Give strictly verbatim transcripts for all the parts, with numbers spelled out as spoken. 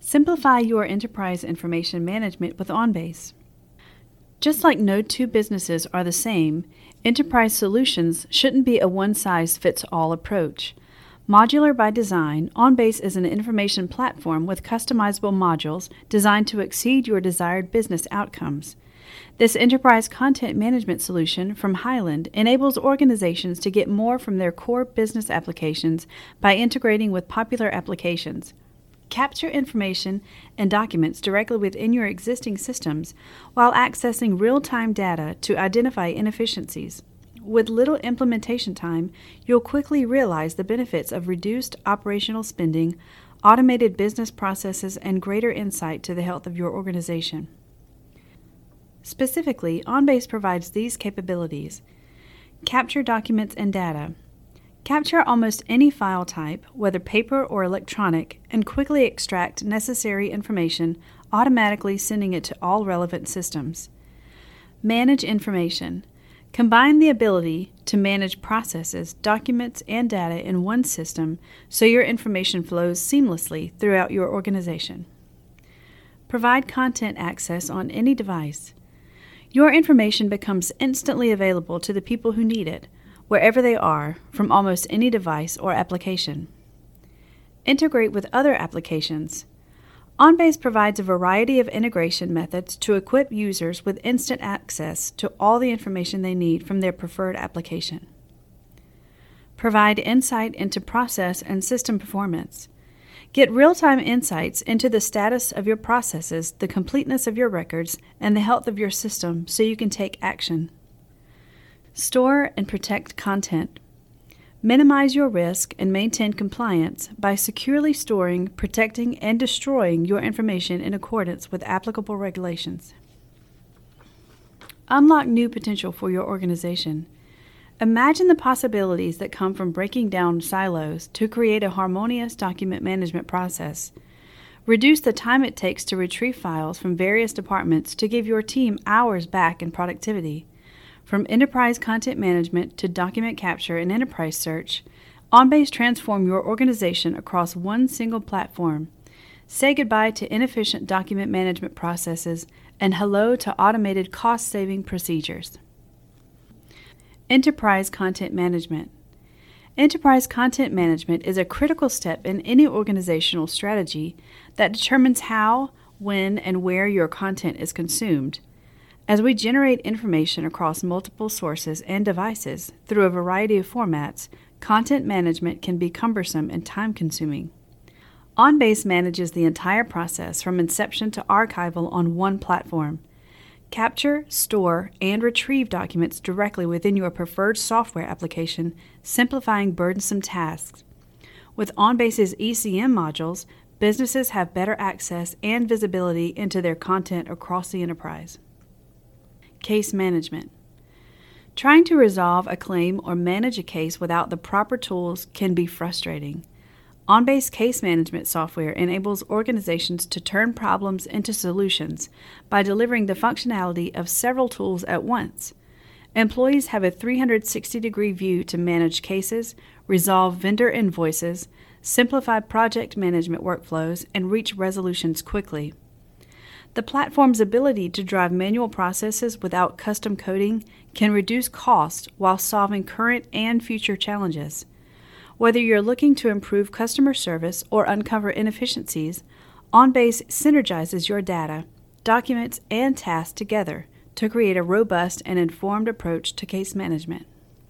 Simplify your enterprise information management with OnBase. Just like no two businesses are the same, enterprise solutions shouldn't be a one-size-fits-all approach. Modular by design, OnBase is an information platform with customizable modules designed to exceed your desired business outcomes. This enterprise content management solution from Hyland enables organizations to get more from their core business applications by integrating with popular applications. Capture information and documents directly within your existing systems while accessing real-time data to identify inefficiencies. With little implementation time, you'll quickly realize the benefits of reduced operational spending, automated business processes, and greater insight to the health of your organization. Specifically, OnBase provides these capabilities. Capture documents and data. Capture almost any file type, whether paper or electronic, and quickly extract necessary information, automatically sending it to all relevant systems. Manage information. Combine the ability to manage processes, documents, and data in one system so your information flows seamlessly throughout your organization. Provide content access on any device. Your information becomes instantly available to the people who need it, wherever they are, from almost any device or application. Integrate with other applications. OnBase provides a variety of integration methods to equip users with instant access to all the information they need from their preferred application. Provide insight into process and system performance. Get real-time insights into the status of your processes, the completeness of your records, and the health of your system so you can take action. Store and protect content. Minimize your risk and maintain compliance by securely storing, protecting, and destroying your information in accordance with applicable regulations. Unlock new potential for your organization. Imagine the possibilities that come from breaking down silos to create a harmonious document management process. Reduce the time it takes to retrieve files from various departments to give your team hours back in productivity. From enterprise content management to document capture and enterprise search, OnBase transform your organization across one single platform. Say goodbye to inefficient document management processes and hello to automated cost-saving procedures. Enterprise content management. Enterprise content management is a critical step in any organizational strategy that determines how, when, and where your content is consumed. As we generate information across multiple sources and devices through a variety of formats, content management can be cumbersome and time-consuming. OnBase manages the entire process from inception to archival on one platform. Capture, store, and retrieve documents directly within your preferred software application, simplifying burdensome tasks. With OnBase's E C M modules, businesses have better access and visibility into their content across the enterprise. Case management. Trying to resolve a claim or manage a case without the proper tools can be frustrating. OnBase case management software enables organizations to turn problems into solutions by delivering the functionality of several tools at once. Employees have a three hundred sixty degree view to manage cases, resolve vendor invoices, simplify project management workflows, and reach resolutions quickly. The platform's ability to drive manual processes without custom coding can reduce cost while solving current and future challenges. Whether you're looking to improve customer service or uncover inefficiencies, OnBase synergizes your data, documents, and tasks together to create a robust and informed approach to case management.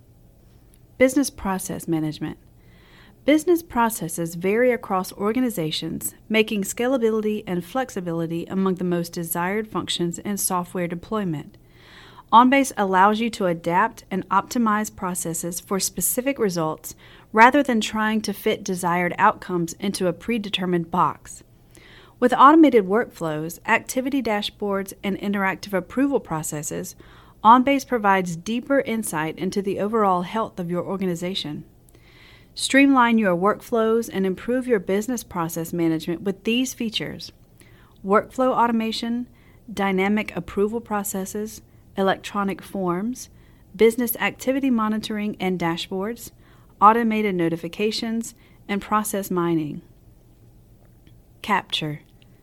Business process management. Business processes vary across organizations, making scalability and flexibility among the most desired functions in software deployment. OnBase allows you to adapt and optimize processes for specific results rather than trying to fit desired outcomes into a predetermined box. With automated workflows, activity dashboards, and interactive approval processes, OnBase provides deeper insight into the overall health of your organization. Streamline your workflows and improve your business process management with these features: workflow automation, dynamic approval processes, electronic forms, business activity monitoring and dashboards, automated notifications, and process mining. Capture.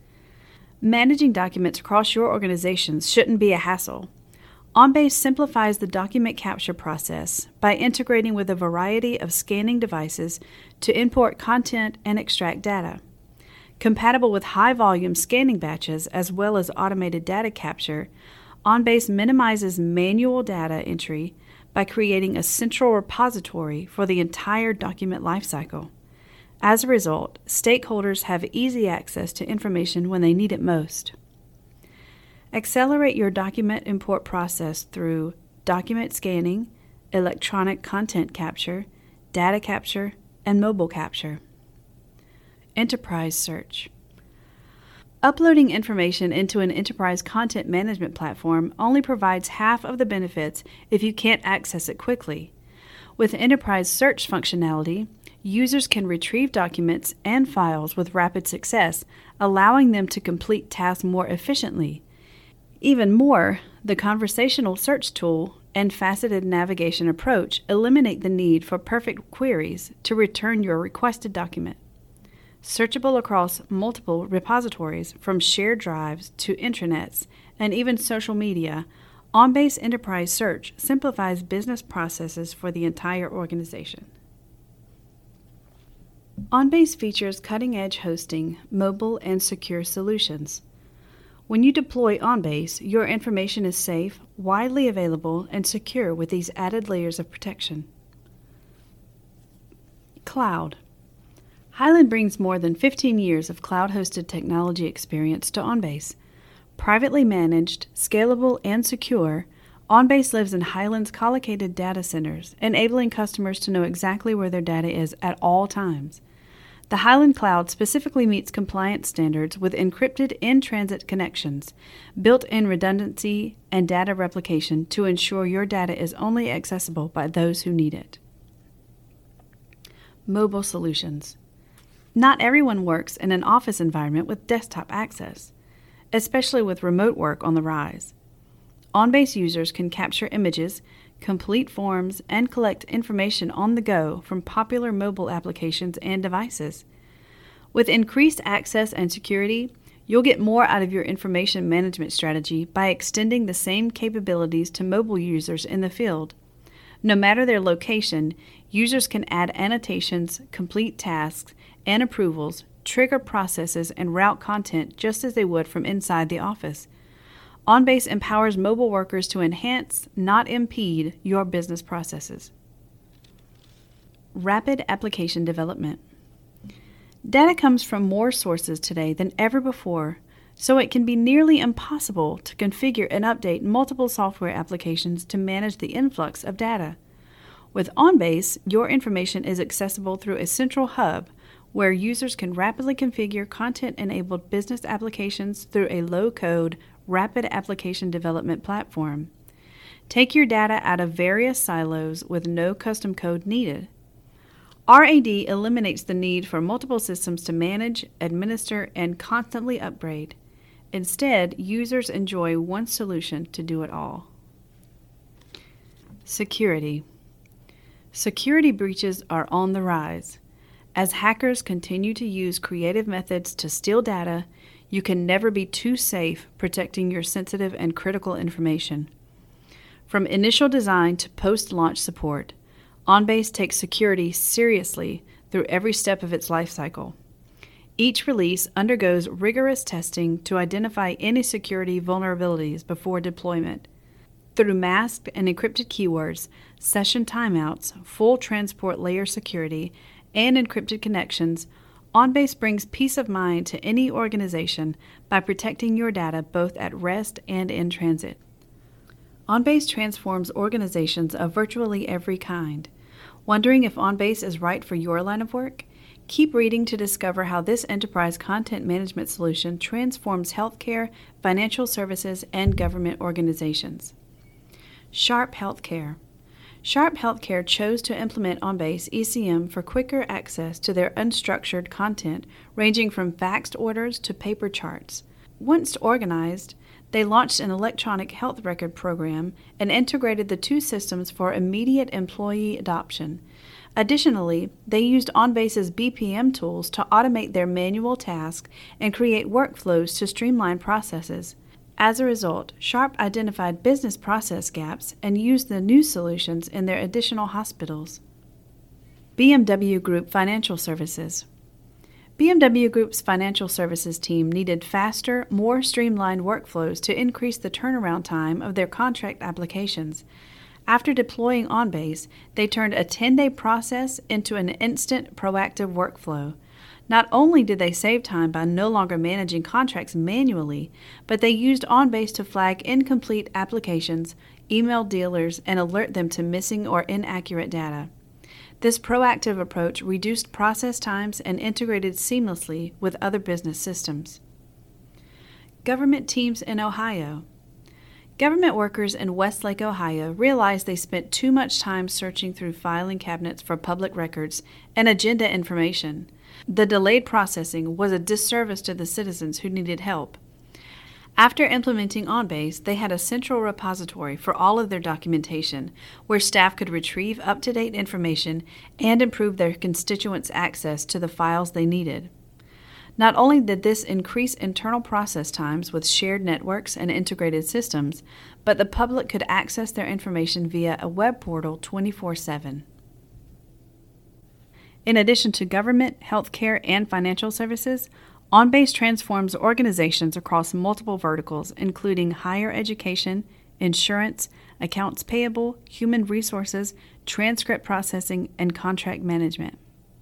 Managing documents across your organizations shouldn't be a hassle. OnBase simplifies the document capture process by integrating with a variety of scanning devices to import content and extract data. Compatible with high-volume scanning batches as well as automated data capture, OnBase minimizes manual data entry by creating a central repository for the entire document lifecycle. As a result, stakeholders have easy access to information when they need it most. Accelerate your document import process through document scanning, electronic content capture, data capture, and mobile capture. Enterprise search. Uploading information into an enterprise content management platform only provides half of the benefits if you can't access it quickly. With enterprise search functionality, users can retrieve documents and files with rapid success, allowing them to complete tasks more efficiently. Even more, the conversational search tool and faceted navigation approach eliminate the need for perfect queries to return your requested document. Searchable across multiple repositories, from shared drives to intranets and even social media, OnBase Enterprise Search simplifies business processes for the entire organization. OnBase features cutting-edge hosting, mobile, and secure solutions. When you deploy OnBase, your information is safe, widely available, and secure with these added layers of protection. Cloud. Hyland brings more than fifteen years of cloud-hosted technology experience to OnBase. Privately managed, scalable, and secure, OnBase lives in Hyland's collocated data centers, enabling customers to know exactly where their data is at all times. The Hyland Cloud specifically meets compliance standards with encrypted in-transit connections, built-in redundancy, and data replication to ensure your data is only accessible by those who need it. Mobile solutions. Not everyone works in an office environment with desktop access, especially with remote work on the rise. OnBase users can capture images, complete forms, and collect information on the go from popular mobile applications and devices. With increased access and security, you'll get more out of your information management strategy by extending the same capabilities to mobile users in the field. No matter their location, users can add annotations, complete tasks, and approvals, trigger processes, and route content just as they would from inside the office. OnBase empowers mobile workers to enhance, not impede, your business processes. Rapid application development. Data comes from more sources today than ever before, so it can be nearly impossible to configure and update multiple software applications to manage the influx of data. With OnBase, your information is accessible through a central hub where users can rapidly configure content-enabled business applications through a low-code, rapid application development platform. Take your data out of various silos with no custom code needed. R A D eliminates the need for multiple systems to manage, administer, and constantly upgrade. Instead, users enjoy one solution to do it all. Security. Security breaches are on the rise. As hackers continue to use creative methods to steal data, you can never be too safe protecting your sensitive and critical information. From initial design to post-launch support, OnBase takes security seriously through every step of its lifecycle. Each release undergoes rigorous testing to identify any security vulnerabilities before deployment. Through masked and encrypted keywords, session timeouts, full transport layer security, and encrypted connections, OnBase brings peace of mind to any organization by protecting your data both at rest and in transit. OnBase transforms organizations of virtually every kind. Wondering if OnBase is right for your line of work? Keep reading to discover how this enterprise content management solution transforms healthcare, financial services, and government organizations. Sharp Healthcare. Sharp Healthcare chose to implement OnBase E C M for quicker access to their unstructured content, ranging from faxed orders to paper charts. Once organized, they launched an electronic health record program and integrated the two systems for immediate employee adoption. Additionally, they used OnBase's B P M tools to automate their manual tasks and create workflows to streamline processes. As a result, Sharp identified business process gaps and used the new solutions in their additional hospitals. B M W Group Financial Services. B M W Group's financial services team needed faster, more streamlined workflows to increase the turnaround time of their contract applications. After deploying OnBase, they turned a ten-day process into an instant, proactive workflow. Not only did they save time by no longer managing contracts manually, but they used OnBase to flag incomplete applications, email dealers, and alert them to missing or inaccurate data. This proactive approach reduced process times and integrated seamlessly with other business systems. Government teams in Ohio. Government workers in Westlake, Ohio realized they spent too much time searching through filing cabinets for public records and agenda information. The delayed processing was a disservice to the citizens who needed help. After implementing OnBase, they had a central repository for all of their documentation, where staff could retrieve up-to-date information and improve their constituents' access to the files they needed. Not only did this increase internal process times with shared networks and integrated systems, but the public could access their information via a web portal twenty-four seven. In addition to government, healthcare, and financial services, OnBase transforms organizations across multiple verticals, including higher education, insurance, accounts payable, human resources, transcript processing, and contract management.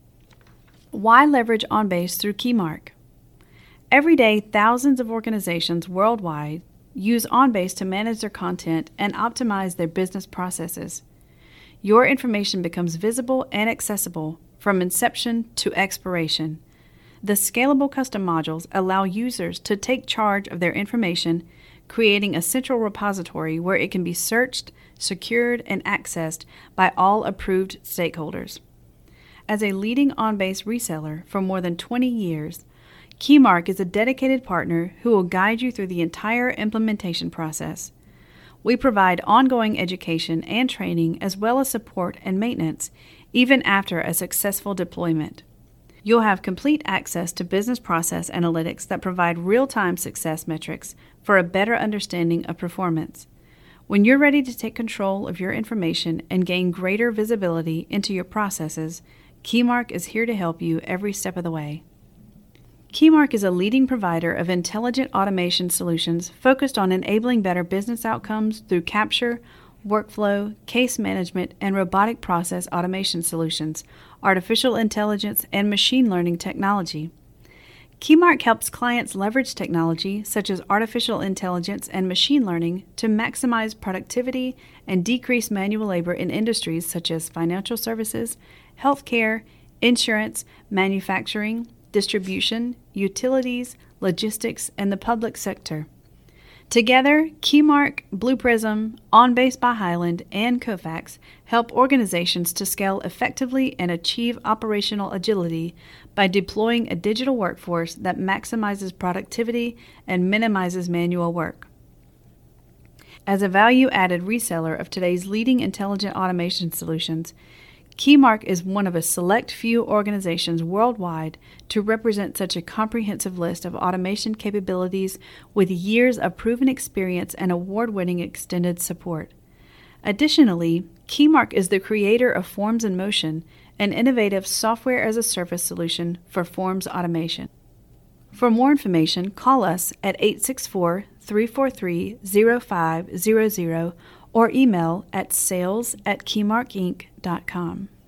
Why leverage OnBase through Keymark? Every day, thousands of organizations worldwide use OnBase to manage their content and optimize their business processes. Your information becomes visible and accessible from inception to expiration. The scalable custom modules allow users to take charge of their information, creating a central repository where it can be searched, secured, and accessed by all approved stakeholders. As a leading OnBase reseller for more than twenty years, Keymark is a dedicated partner who will guide you through the entire implementation process. We provide ongoing education and training as well as support and maintenance, even after a successful deployment. You'll have complete access to business process analytics that provide real-time success metrics for a better understanding of performance. When you're ready to take control of your information and gain greater visibility into your processes, Keymark is here to help you every step of the way. Keymark is a leading provider of intelligent automation solutions focused on enabling better business outcomes through capture, workflow, case management, and robotic process automation solutions, artificial intelligence, and machine learning technology. Keymark helps clients leverage technology such as artificial intelligence and machine learning to maximize productivity and decrease manual labor in industries such as financial services, healthcare, insurance, manufacturing, distribution, utilities, logistics, and the public sector. Together, Keymark, Blue Prism, OnBase by Hyland, and Kofax help organizations to scale effectively and achieve operational agility by deploying a digital workforce that maximizes productivity and minimizes manual work. As a value-added reseller of today's leading intelligent automation solutions, Keymark is one of a select few organizations worldwide to represent such a comprehensive list of automation capabilities with years of proven experience and award-winning extended support. Additionally, Keymark is the creator of Forms in Motion, an innovative software-as-a-service solution for forms automation. For more information, call us at eight six four, three four three, zero five zero zero or email at sales at keymark inc dot com.